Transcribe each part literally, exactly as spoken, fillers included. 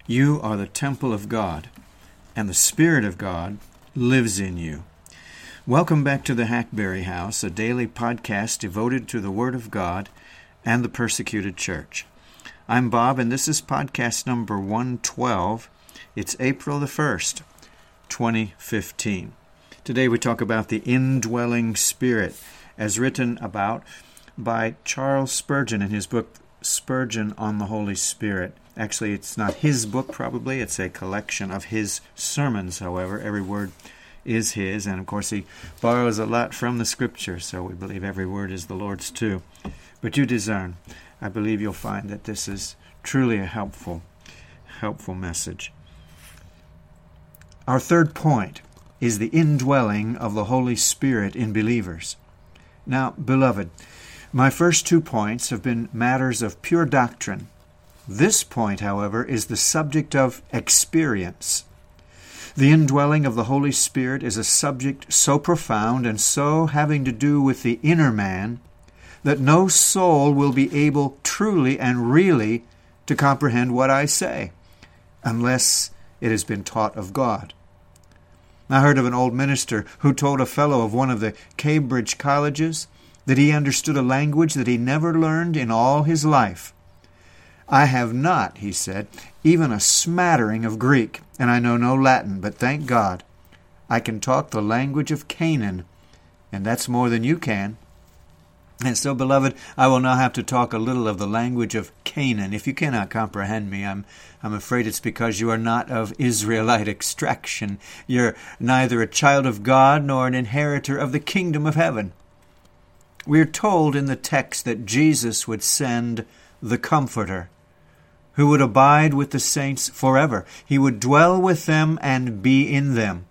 You are the temple of God, and the Spirit of God lives in you. Welcome back to the Hackberry House, a daily podcast devoted to the Word of God and the persecuted church. I'm Bob, and this is podcast number one twelve. It's April the first, twenty fifteen. Today we talk about the indwelling Spirit, as written about by Charles Spurgeon in his book, Spurgeon on the Holy Spirit. Actually, it's not his book, probably. It's a collection of his sermons, however. Every word is his, and of course he borrows a lot from the Scripture, so we believe every word is the Lord's too. But you discern. I believe you'll find that this is truly a helpful, helpful message. Our third point is the indwelling of the Holy Spirit in believers. Now, beloved, my first two points have been matters of pure doctrine. This point, however, is the subject of experience. The indwelling of the Holy Spirit is a subject so profound and so having to do with the inner man that no soul will be able truly and really to comprehend what I say, unless it has been taught of God. I heard of an old minister who told a fellow of one of the Cambridge colleges that he understood a language that he never learned in all his life. I have not, he said, even a smattering of Greek, and I know no Latin, but thank God, I can talk the language of Canaan, and that's more than you can. And so, beloved, I will now have to talk a little of the language of Canaan. If you cannot comprehend me, I'm I'm afraid it's because you are not of Israelite extraction. You're neither a child of God nor an inheritor of the kingdom of heaven. We are told in the text that Jesus would send the Comforter, who would abide with the saints forever. He would dwell with them and be in them.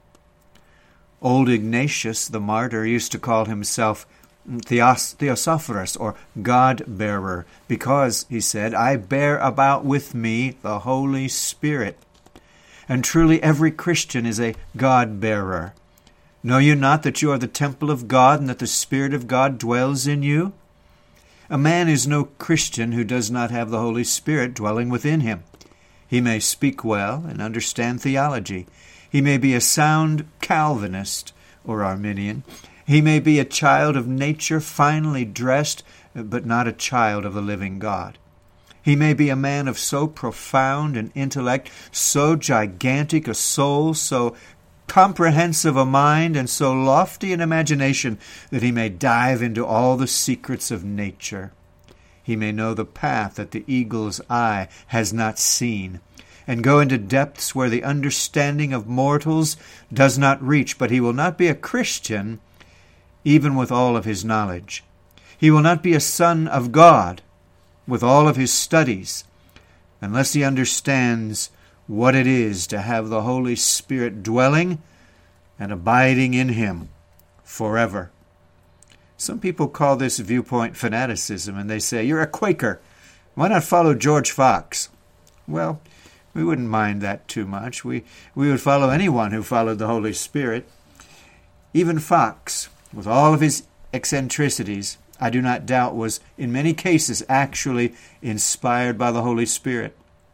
Old Ignatius, the martyr, used to call himself Theos, Theosophorus, or God-bearer, because, he said, I bear about with me the Holy Spirit. And truly every Christian is a God-bearer. Know you not that you are the temple of God, and that the Spirit of God dwells in you? A man is no Christian who does not have the Holy Spirit dwelling within him. He may speak well and understand theology. He may be a sound Calvinist or Arminian. He may be a child of nature, finely dressed, but not a child of the living God. He may be a man of so profound an intellect, so gigantic a soul, so comprehensive a mind, and so lofty an imagination that he may dive into all the secrets of nature. He may know the path that the eagle's eye has not seen, and go into depths where the understanding of mortals does not reach, but he will not be a Christian even with all of his knowledge. He will not be a son of God with all of his studies, unless he understands what it is to have the Holy Spirit dwelling and abiding in him forever. Some people call this viewpoint fanaticism, and they say, you're a Quaker. Why not follow George Fox? Well, we wouldn't mind that too much. We, we would follow anyone who followed the Holy Spirit. Even Fox, with all of his eccentricities, I do not doubt was in many cases actually inspired by the Holy Spirit.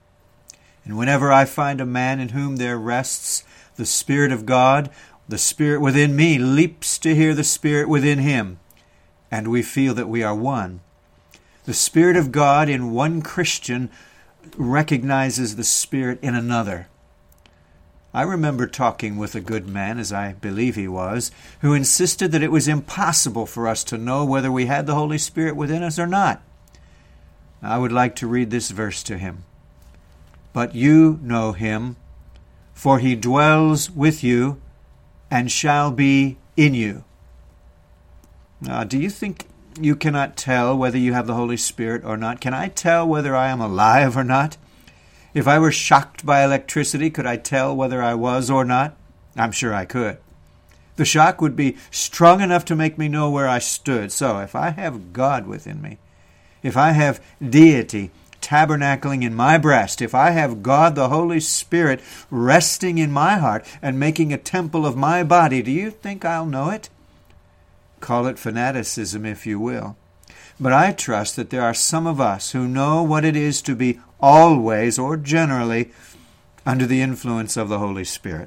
And whenever I find a man in whom there rests the Spirit of God, the Spirit within me leaps to hear the Spirit within him, and we feel that we are one. The Spirit of God in one Christian recognizes the Spirit in another. I remember talking with a good man, as I believe he was, who insisted that it was impossible for us to know whether we had the Holy Spirit within us or not. I would like to read this verse to him. But you know him, for he dwells with you and shall be in you. Now, do you think you cannot tell whether you have the Holy Spirit or not? Can I tell whether I am alive or not? If I were shocked by electricity, could I tell whether I was or not? I'm sure I could. The shock would be strong enough to make me know where I stood. So if I have God within me, if I have deity tabernacling in my breast, if I have God the Holy Spirit resting in my heart and making a temple of my body, do you think I'll know it? Call it fanaticism if you will. But I trust that there are some of us who know what it is to be always or generally under the influence of the Holy Spirit.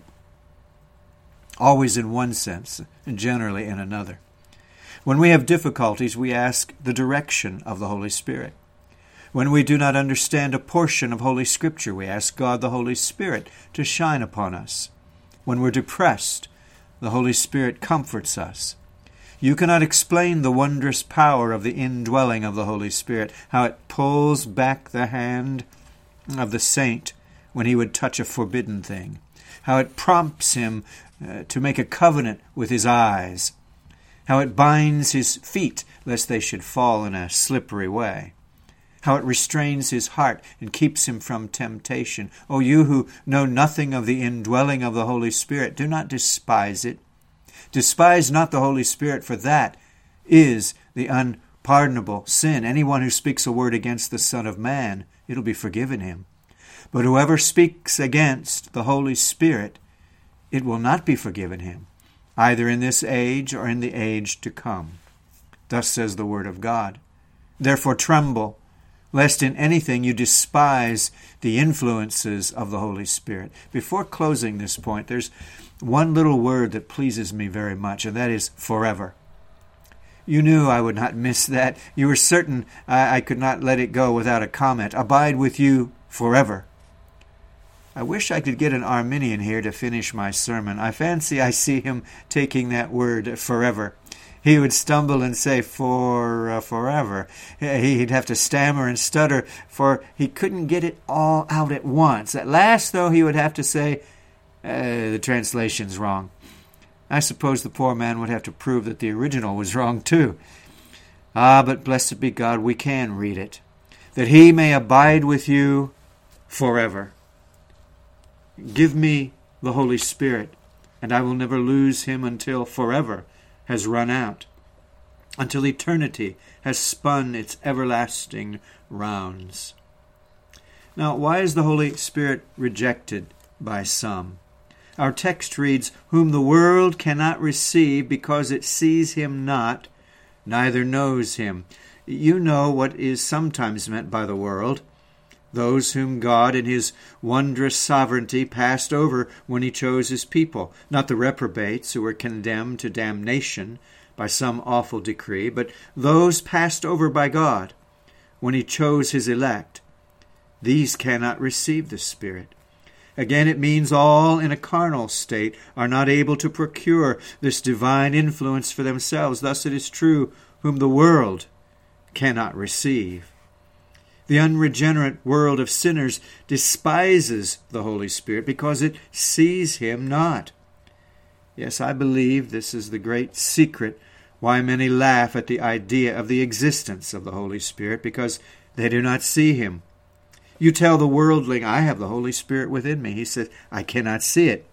Always in one sense, and generally in another. When we have difficulties, we ask the direction of the Holy Spirit. When we do not understand a portion of Holy Scripture, we ask God the Holy Spirit to shine upon us. When we're depressed, the Holy Spirit comforts us. You cannot explain the wondrous power of the indwelling of the Holy Spirit, how it pulls back the hand of the saint when he would touch a forbidden thing, how it prompts him uh, to make a covenant with his eyes, how it binds his feet lest they should fall in a slippery way, how it restrains his heart and keeps him from temptation. O you who know nothing of the indwelling of the Holy Spirit, do not despise it. Despise not the Holy Spirit, for that is the unpardonable sin. Anyone who speaks a word against the Son of Man, it'll be forgiven him. But whoever speaks against the Holy Spirit, it will not be forgiven him, either in this age or in the age to come. Thus says the Word of God. Therefore tremble, lest in anything you despise the influences of the Holy Spirit. Before closing this point, there's one little word that pleases me very much, and that is forever. You knew I would not miss that. You were certain I, I could not let it go without a comment. Abide with you forever. I wish I could get an Arminian here to finish my sermon. I fancy I see him taking that word forever. He would stumble and say, for uh, forever. He'd have to stammer and stutter, for he couldn't get it all out at once. At last, though, he would have to say, uh, the translation's wrong. I suppose the poor man would have to prove that the original was wrong, too. Ah, but blessed be God, we can read it. That he may abide with you forever. Give me the Holy Spirit, and I will never lose him until forever has run out, until eternity has spun its everlasting rounds. Now, why is the Holy Spirit rejected by some? Our text reads, whom the world cannot receive because it sees him not, neither knows him. You know what is sometimes meant by the world. Those whom God in his wondrous sovereignty passed over when he chose his people, not the reprobates who were condemned to damnation by some awful decree, but those passed over by God when he chose his elect. These cannot receive the Spirit. Again, it means all in a carnal state are not able to procure this divine influence for themselves. Thus it is true, whom the world cannot receive. The unregenerate world of sinners despises the Holy Spirit because it sees him not. Yes, I believe this is the great secret why many laugh at the idea of the existence of the Holy Spirit, because they do not see him. You tell the worldling, I have the Holy Spirit within me. He says, I cannot see it.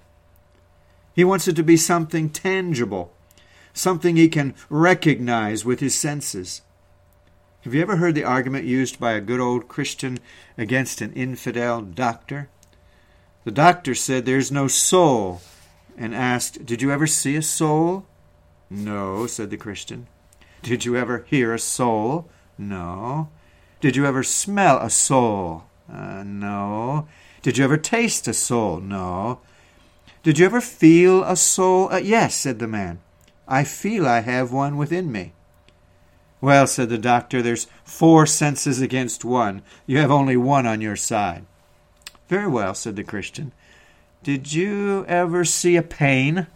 He wants it to be something tangible, something he can recognize with his senses. Have you ever heard the argument used by a good old Christian against an infidel doctor? The doctor said, there's no soul, and asked, did you ever see a soul? No, said the Christian. Did you ever hear a soul? No. Did you ever smell a soul? Uh, no. Did you ever taste a soul? No. Did you ever feel a soul? Uh, yes, said the man. I feel I have one within me. Well, said the doctor, there's four senses against one. You have only one on your side. Very well, said the Christian. Did you ever see a pain?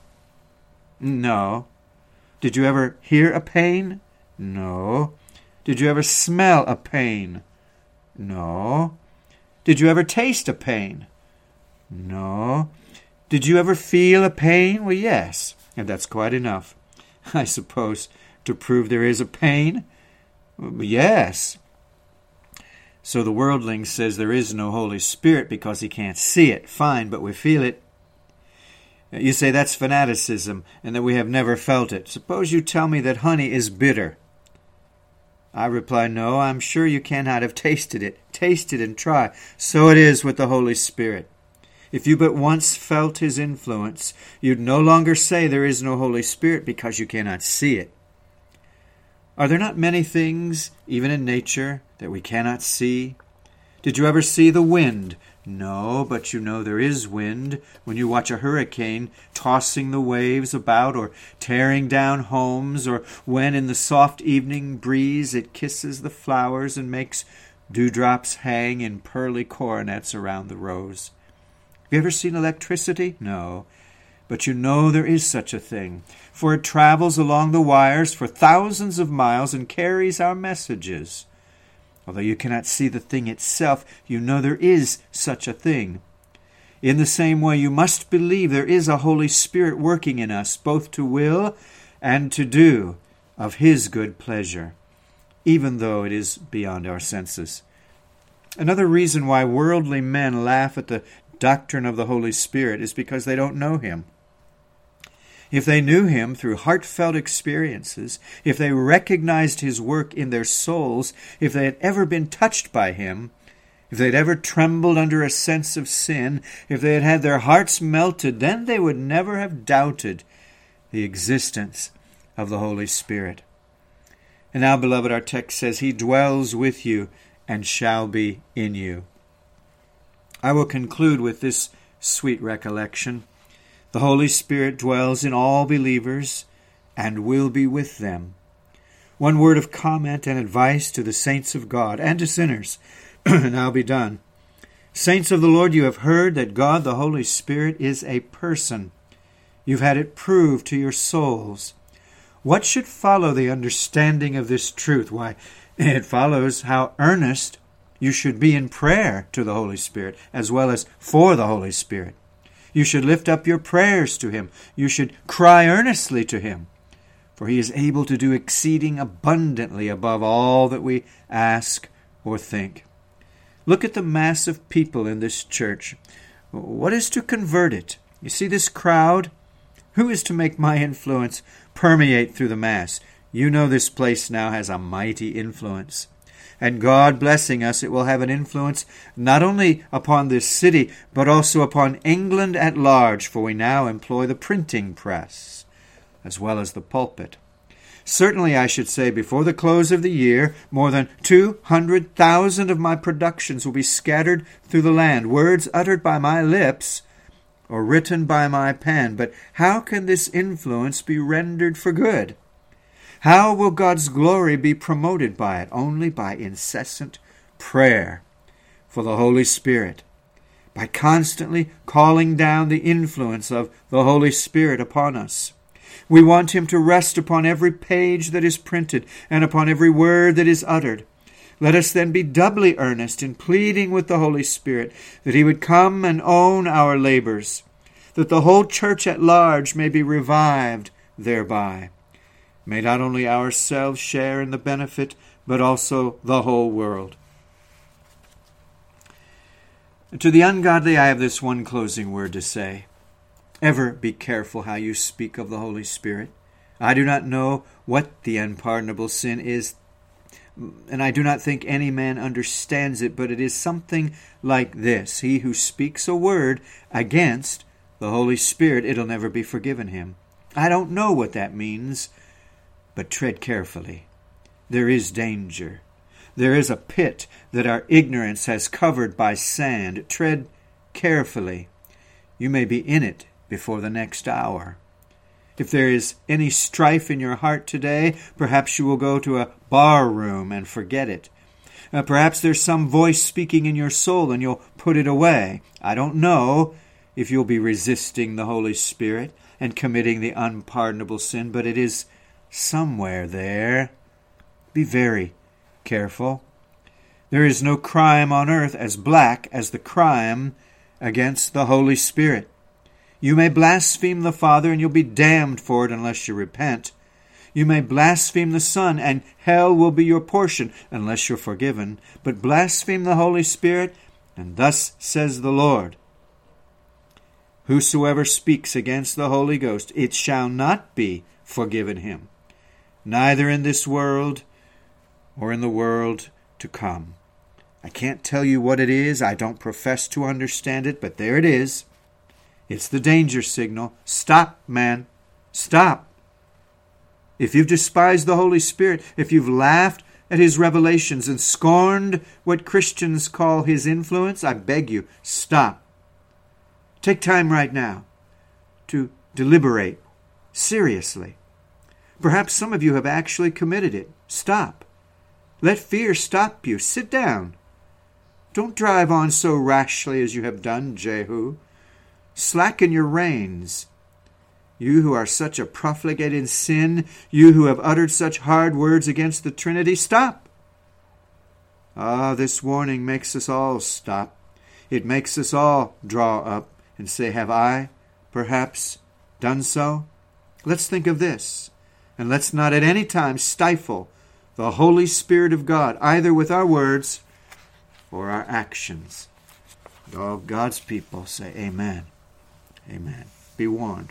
No. Did you ever hear a pain? No. Did you ever smell a pain? No. Did you ever taste a pain? No. Did you ever feel a pain? Well, yes. And that's quite enough, I suppose, to prove there is a pain? Yes. So the worldling says there is no Holy Spirit because he can't see it. Fine, but we feel it. You say that's fanaticism and that we have never felt it. Suppose you tell me that honey is bitter. I reply, no, I'm sure you cannot have tasted it. Taste it and try. So it is with the Holy Spirit. If you but once felt his influence, you'd no longer say there is no Holy Spirit because you cannot see it. Are there not many things, even in nature, that we cannot see? Did you ever see the wind No, but you know there is wind when you watch a hurricane tossing the waves about or tearing down homes, or when in the soft evening breeze it kisses the flowers and makes dewdrops hang in pearly coronets around the rose. Have you ever seen electricity? No, but you know there is such a thing, for it travels along the wires for thousands of miles and carries our messages. Although you cannot see the thing itself, you know there is such a thing. In the same way, you must believe there is a Holy Spirit working in us, both to will and to do of His good pleasure, even though it is beyond our senses. Another reason why worldly men laugh at the doctrine of the Holy Spirit is because they don't know Him. If they knew Him through heartfelt experiences, if they recognized His work in their souls, if they had ever been touched by Him, if they had ever trembled under a sense of sin, if they had had their hearts melted, then they would never have doubted the existence of the Holy Spirit. And now, beloved, our text says, He dwells with you and shall be in you. I will conclude with this sweet recollection. The Holy Spirit dwells in all believers and will be with them. One word of comment and advice to the saints of God and to sinners, and I'll be done. Saints of the Lord, you have heard that God the Holy Spirit is a person. You've had it proved to your souls. What should follow the understanding of this truth? Why, it follows how earnest you should be in prayer to the Holy Spirit, as well as for the Holy Spirit. You should lift up your prayers to Him. You should cry earnestly to Him, for He is able to do exceeding abundantly above all that we ask or think. Look at the mass of people in this church. What is to convert it? You see this crowd? Who is to make my influence permeate through the mass? You know this place now has a mighty influence. And God blessing us, it will have an influence not only upon this city, but also upon England at large, for we now employ the printing press, as well as the pulpit. Certainly, I should say, before the close of the year, more than two hundred thousand of my productions will be scattered through the land, words uttered by my lips or written by my pen. But how can this influence be rendered for good? How will God's glory be promoted by it? Only by incessant prayer for the Holy Spirit, by constantly calling down the influence of the Holy Spirit upon us. We want Him to rest upon every page that is printed and upon every word that is uttered. Let us then be doubly earnest in pleading with the Holy Spirit that He would come and own our labors, that the whole church at large may be revived thereby. May not only ourselves share in the benefit, but also the whole world. To the ungodly I have this one closing word to say. Ever be careful how you speak of the Holy Spirit. I do not know what the unpardonable sin is, and I do not think any man understands it, but it is something like this. He who speaks a word against the Holy Spirit, it'll never be forgiven him. I don't know what that means, but tread carefully. There is danger. There is a pit that our ignorance has covered by sand. Tread carefully. You may be in it before the next hour. If there is any strife in your heart today, perhaps you will go to a bar room and forget it. Uh, perhaps there's some voice speaking in your soul and you'll put it away. I don't know if you'll be resisting the Holy Spirit and committing the unpardonable sin, but it is somewhere there. Be very careful. There is no crime on earth as black as the crime against the Holy Spirit. You may blaspheme the Father and you'll be damned for it unless you repent. You may blaspheme the Son and hell will be your portion unless you're forgiven. But blaspheme the Holy Spirit, and thus says the Lord, whosoever speaks against the Holy Ghost, it shall not be forgiven him, neither in this world or in the world to come. I can't tell you what it is. I don't profess to understand it, but there it is. It's the danger signal. Stop, man. Stop. If you've despised the Holy Spirit, if you've laughed at his revelations and scorned what Christians call his influence, I beg you, stop. Take time right now to deliberate seriously. Perhaps some of you have actually committed it. Stop. Let fear stop you. Sit down. Don't drive on so rashly as you have done, Jehu. Slacken your reins. You who are such a profligate in sin, you who have uttered such hard words against the Trinity, stop. Ah, this warning makes us all stop. It makes us all draw up and say, have I, perhaps, done so? Let's think of this, and let's not at any time stifle the Holy Spirit of God, either with our words or our actions. All God's people say amen. Amen. Be warned.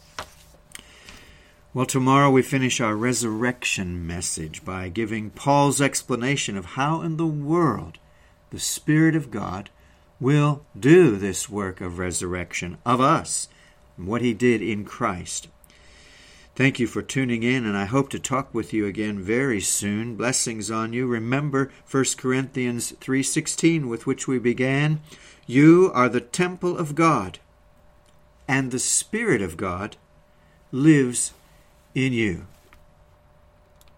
Well, tomorrow we finish our resurrection message by giving Paul's explanation of how in the world the Spirit of God will do this work of resurrection of us, and what he did in Christ. Thank you for tuning in, and I hope to talk with you again very soon. Blessings on you. Remember First Corinthians three sixteen, with which we began. You are the temple of God, and the Spirit of God lives in you.